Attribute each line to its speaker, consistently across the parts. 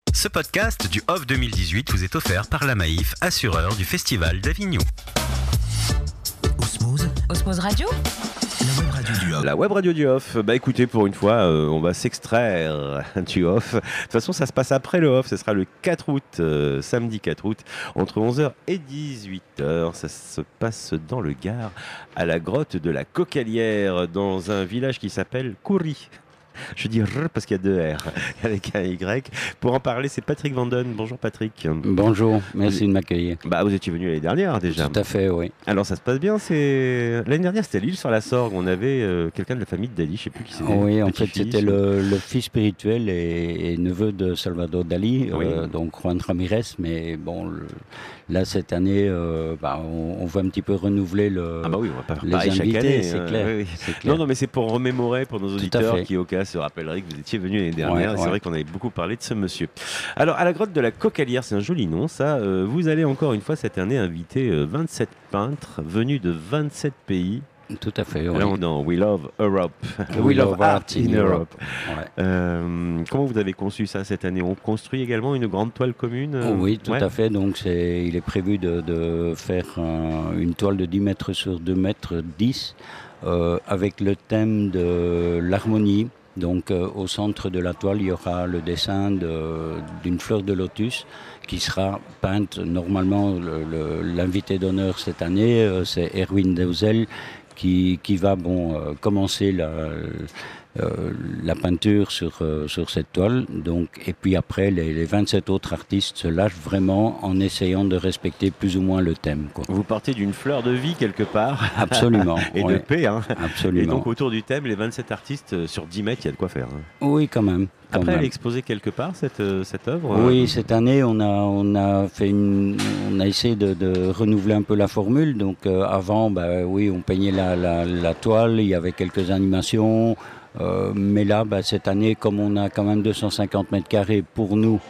Speaker 1: Ce podcast du Off 2018 vous est offert par la Maïf, assureur du Festival d'Avignon.
Speaker 2: Osmose Radio.
Speaker 3: La web radio du Off.
Speaker 4: La web radio du Off. Bah écoutez, pour une fois, on va s'extraire du Off. De toute façon, ça se passe après le Off. Ce sera le 4 août, samedi 4 août, entre 11h et 18h. Ça se passe dans le Gard, à la grotte de la Cocalière, dans un village qui s'appelle Coury. Je dis R parce qu'il y a deux R avec un Y. Pour en parler, c'est Patrick Vanden. Bonjour Patrick.
Speaker 5: Bonjour, merci de m'accueillir.
Speaker 4: Bah, vous étiez venu l'année dernière déjà.
Speaker 5: Tout à fait, oui.
Speaker 4: Alors ça se passe bien. L'année dernière, c'était à l'île sur la Sorgue. On avait quelqu'un de la famille de Dali, je ne sais plus qui c'était.
Speaker 5: Oui, en fait, c'était le fils spirituel et neveu de Salvador Dali,
Speaker 4: Oui.
Speaker 5: donc Juan Ramirez. Mais bon, là, cette année, on veut un petit peu renouveler
Speaker 4: Ah bah oui, on va pas faire
Speaker 5: les
Speaker 4: pareil chaque
Speaker 5: invités,
Speaker 4: année.
Speaker 5: c'est clair,
Speaker 4: Oui, oui.
Speaker 5: c'est clair.
Speaker 4: Non, mais c'est pour remémorer pour nos auditeurs qui, au cas, se rappelleraient que vous étiez venu l'année dernière.
Speaker 5: Ouais,
Speaker 4: C'est
Speaker 5: ouais.
Speaker 4: vrai qu'on avait beaucoup parlé de ce monsieur. Alors, à la grotte de la Cocalière, c'est un joli nom, ça. Vous allez encore une fois cette année inviter 27 peintres venus de 27 pays.
Speaker 5: Tout à fait, oui.
Speaker 4: Là, on est dans We Love Europe.
Speaker 5: We Love Art in Europe. Ouais.
Speaker 4: Comment vous avez conçu ça cette année? On construit également une grande toile commune
Speaker 5: Oui, tout
Speaker 4: Ouais.
Speaker 5: à fait. Donc, il est prévu de faire une toile de 10 mètres sur 2 mètres 10 avec le thème de l'harmonie. Donc, au centre de la toile, il y aura le dessin d'une fleur de lotus qui sera peinte. Normalement, l'invité d'honneur cette année, c'est Erwin Deuzel qui va commencer la peinture sur cette toile. Donc, et puis après, les 27 autres artistes se lâchent vraiment en essayant de respecter plus ou moins le thème, quoi.
Speaker 4: Vous partez d'une fleur de vie quelque part.
Speaker 5: Absolument.
Speaker 4: Et
Speaker 5: ouais,
Speaker 4: de paix. Hein.
Speaker 5: absolument.
Speaker 4: Et donc autour du thème, les 27 artistes sur 10 mètres, il y a de quoi faire. Hein.
Speaker 5: Oui, quand même. quand
Speaker 4: Après, elle
Speaker 5: même.
Speaker 4: est exposée quelque part, cette œuvre
Speaker 5: Oui, cette année, on a essayé de renouveler un peu la formule. Donc avant, on peignait la toile, il y avait quelques animations. Mais là, cette année, comme on a quand même 250 mètres carrés pour nous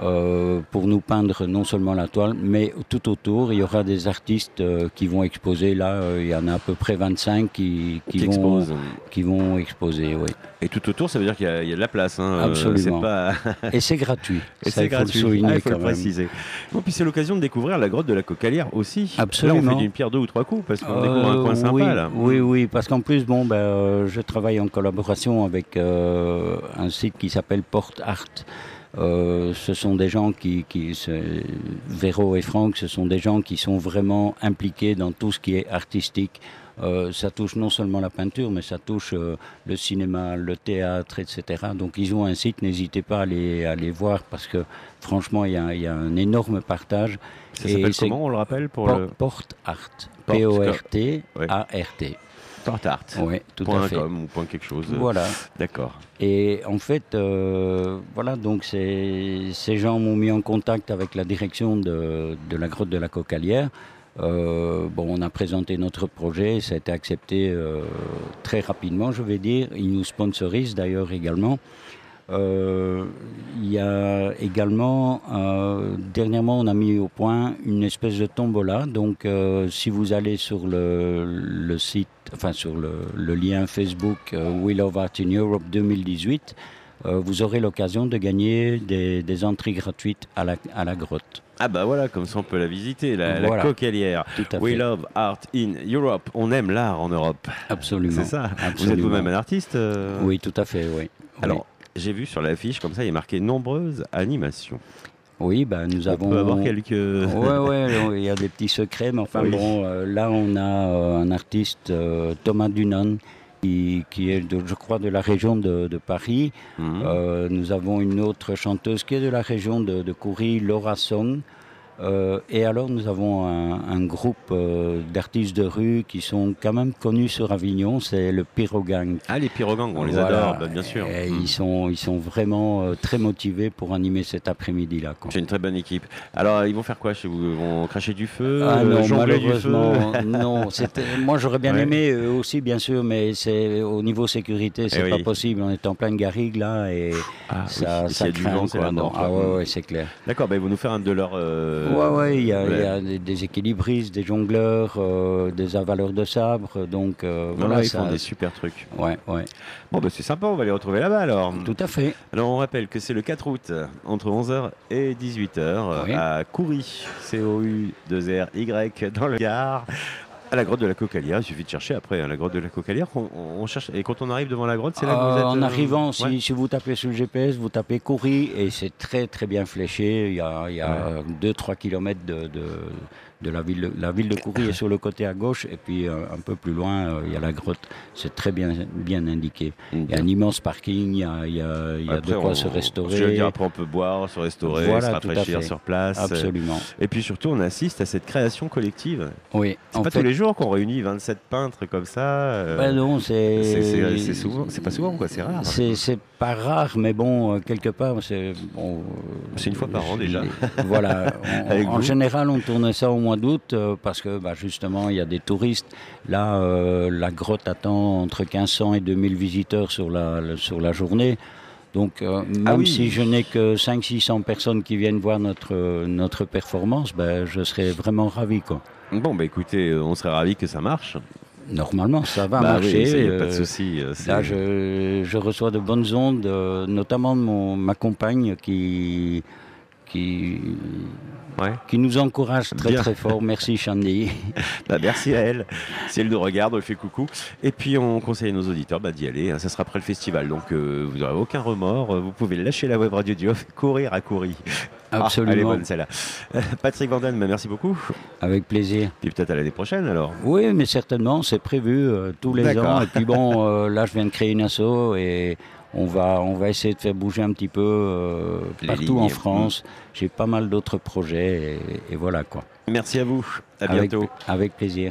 Speaker 5: peindre non seulement la toile, mais tout autour, il y aura des artistes qui vont exposer. Là, il y en a à peu près 25 qui vont exposer. Oui.
Speaker 4: Et tout autour, ça veut dire qu'il y a de la place. Hein.
Speaker 5: Absolument.
Speaker 4: C'est pas...
Speaker 5: Et c'est gratuit.
Speaker 4: Et
Speaker 5: Ça,
Speaker 4: c'est
Speaker 5: il faut
Speaker 4: gratuit.
Speaker 5: le souligner
Speaker 4: Il faut le
Speaker 5: quand même.
Speaker 4: préciser. Bon, puis c'est l'occasion de découvrir la grotte de la Cocalière aussi.
Speaker 5: Absolument.
Speaker 4: Là, on fait d'une pierre deux ou trois coups parce qu'on découvre un coin sympa.
Speaker 5: Oui,
Speaker 4: Là.
Speaker 5: oui, parce qu'en plus, je travaille en collaboration avec un site qui s'appelle Port Art. Ce sont des gens Véro et Franck, ce sont des gens qui sont vraiment impliqués dans tout ce qui est artistique. Ça touche non seulement la peinture, mais ça touche le cinéma, le théâtre, etc. Donc ils ont un site, n'hésitez pas à aller voir parce que franchement, il y a un énorme partage.
Speaker 4: Ça s'appelle comment, on le rappelle pour
Speaker 5: Port Art.
Speaker 4: Port-
Speaker 5: P-O-R-T-A-R-T.
Speaker 4: Port Art.
Speaker 5: Oui, tout à fait.
Speaker 4: .com ou point quelque chose.
Speaker 5: Voilà.
Speaker 4: D'accord.
Speaker 5: Et en fait, donc ces gens m'ont mis en contact avec la direction de la grotte de la Cocalière. On a présenté notre projet, ça a été accepté très rapidement, je vais dire. Ils nous sponsorisent d'ailleurs également. Il y a également, dernièrement, on a mis au point une espèce de tombola. Donc, si vous allez sur le site, sur le lien Facebook We Love Art in Europe 2018, vous aurez l'occasion de gagner des entrées gratuites à la grotte.
Speaker 4: Ah bah voilà, comme ça on peut la visiter, la
Speaker 5: Voilà.
Speaker 4: Cocalière.
Speaker 5: Tout à
Speaker 4: We
Speaker 5: fait.
Speaker 4: Love Art in Europe. On aime l'art en Europe.
Speaker 5: Absolument.
Speaker 4: C'est ça. Vous êtes
Speaker 5: Absolument.
Speaker 4: vous-même un artiste
Speaker 5: Oui, tout à fait, oui.
Speaker 4: Alors, j'ai vu sur l'affiche, comme ça, il y a marqué nombreuses animations.
Speaker 5: Oui, nous avons...
Speaker 4: On peut avoir quelques...
Speaker 5: Oui, il y a des petits secrets, mais enfin
Speaker 4: Oui.
Speaker 5: là on a un artiste, Thomas Dunan, qui est, je crois, de la région de Paris.
Speaker 4: Mhm.
Speaker 5: Nous avons une autre chanteuse qui est de la région de Coury, Laura Song. Et alors nous avons un groupe d'artistes de rue qui sont quand même connus sur Avignon, c'est le Pyrogang.
Speaker 4: Ah, les pyrogangs, on les
Speaker 5: Voilà.
Speaker 4: adore, bien sûr.
Speaker 5: Et ils sont vraiment très motivés pour animer cet après-midi-là, quoi.
Speaker 4: C'est une très bonne équipe. Alors, ils vont faire quoi chez vous? Ils vont cracher du feu,
Speaker 5: Ah non,
Speaker 4: jongler du feu?
Speaker 5: malheureusement, non. Moi, j'aurais bien
Speaker 4: Ouais.
Speaker 5: aimé eux aussi, bien sûr, mais c'est au niveau sécurité, c'est pas possible. On est en pleine garrigue là et
Speaker 4: Ah,
Speaker 5: ça
Speaker 4: oui. Et s'il y a du
Speaker 5: craint,
Speaker 4: vent, c'est
Speaker 5: quoi.
Speaker 4: la mort,
Speaker 5: Ah
Speaker 4: quoi.
Speaker 5: ouais, c'est clair.
Speaker 4: D'accord, ils vont nous faire un de leurs
Speaker 5: Ouais, il y a des équilibristes, des jongleurs, des avaleurs de sabre. Donc,
Speaker 4: Voilà, ils font des super trucs.
Speaker 5: Ouais.
Speaker 4: Bon, bah, c'est sympa, on va les retrouver là-bas alors.
Speaker 5: Tout à fait.
Speaker 4: Alors, on rappelle que c'est le 4 août, entre 11h et 18h,
Speaker 5: Oui.
Speaker 4: à Coury, COU2RY, dans le Gard. À la grotte de la Cocalière, il suffit de chercher après la grotte de la Cocalière. On cherche, et quand on arrive devant la grotte, c'est là que vous êtes.
Speaker 5: En arrivant,
Speaker 4: ouais.
Speaker 5: si vous tapez sur le GPS, vous tapez Coury et c'est très très bien fléché. Il y a 2-3 km de la ville de Coury est sur le côté à gauche et puis un peu plus loin, il y a la grotte. C'est très bien indiqué. Il y a un immense parking, il y a
Speaker 4: Après,
Speaker 5: de quoi se restaurer.
Speaker 4: Je veux dire, après, on peut boire, se restaurer,
Speaker 5: Voilà,
Speaker 4: se
Speaker 5: tout à
Speaker 4: rafraîchir
Speaker 5: fait.
Speaker 4: sur place.
Speaker 5: Absolument.
Speaker 4: Et puis surtout, on assiste à cette création collective.
Speaker 5: Oui.
Speaker 4: C'est pas tous les jours qu'on réunit 27 peintres comme ça.
Speaker 5: Ben non,
Speaker 4: c'est souvent, c'est pas souvent, quoi, c'est rare.
Speaker 5: C'est pas rare, mais bon, quelque part, c'est bon.
Speaker 4: C'est une fois par an déjà.
Speaker 5: Voilà. En
Speaker 4: vous.
Speaker 5: général, on tournait ça au mois d'août parce que justement, il y a des touristes. Là, la grotte attend entre 1500 et 2000 visiteurs sur la journée. Donc, même si je n'ai que 500-600 personnes qui viennent voir notre performance, je serais vraiment ravi, quoi.
Speaker 4: Bon, bah écoutez, on serait ravis que ça marche.
Speaker 5: Normalement, ça va marcher.
Speaker 4: Oui, il n'y a pas de souci.
Speaker 5: Là, je reçois de bonnes ondes, notamment de ma compagne qui nous encourage très très fort. Merci Chandy.
Speaker 4: Merci à elle. Si elle nous regarde, on lui fait coucou. Et puis on conseille à nos auditeurs d'y aller. Ça sera après le festival. Donc vous n'aurez aucun remords. Vous pouvez lâcher la web radio du Off, courir à Coury.
Speaker 5: Absolument.
Speaker 4: Elle est bonne celle-là. Patrick Vandane, merci beaucoup.
Speaker 5: Avec plaisir.
Speaker 4: Puis peut-être à l'année prochaine alors.
Speaker 5: Oui, mais certainement, c'est prévu tous les ans. Et puis bon, là je viens de créer une asso et on va essayer de faire bouger un petit peu partout en France. J'ai pas mal d'autres projets et voilà quoi.
Speaker 4: Merci à vous. À bientôt.
Speaker 5: Avec plaisir.